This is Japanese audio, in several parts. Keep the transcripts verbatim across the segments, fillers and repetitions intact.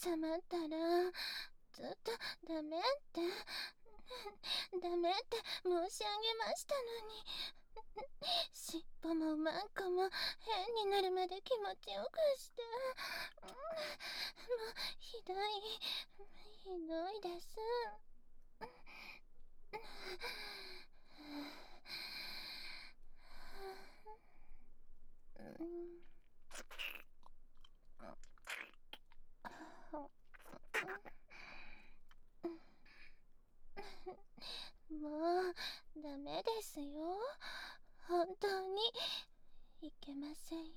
収まったらずっとダメってダメって申し上げましたのに、尻尾もマンコも変になるまで気持ちよくして、もうひどいひどいです。もうダメですよ、本当にいけませんよ。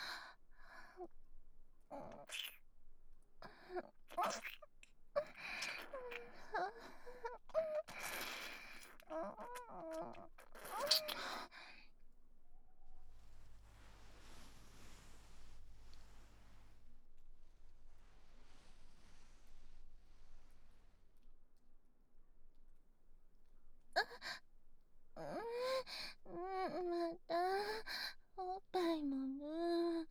うん、またおっぱいもむ。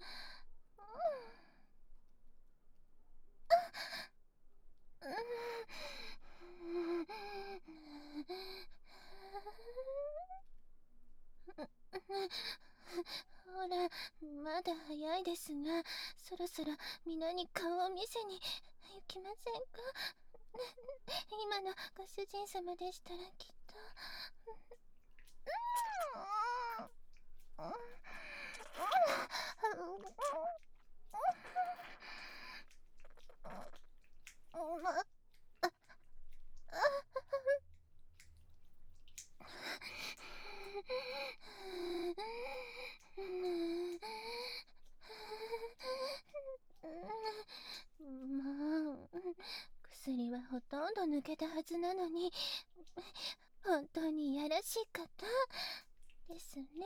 ほら、まだ早いですが、そろそろ皆に顔を見せに行きませんか？今のご主人様でしたらきっと。もう薬はほとんど抜けたはずなのに、本当にいやらしい方ですね。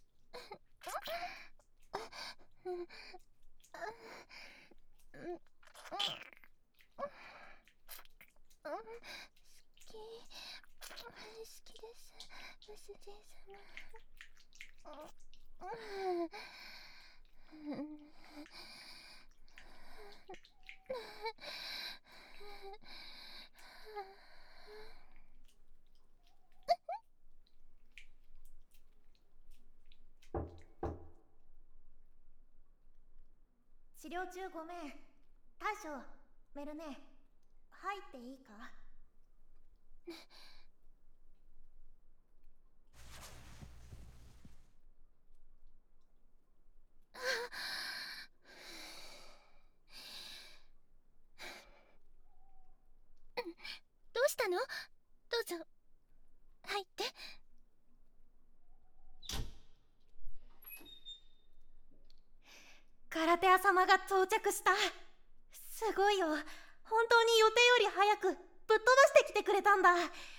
好き好きです、ご主人様。 治療中ごめん。大将、メルネ、入っていいか？ どうしたの？どうぞ入って。 カラテア様が到着した。すごいよ、本当に予定より早くぶっ飛ばしてきてくれたんだ。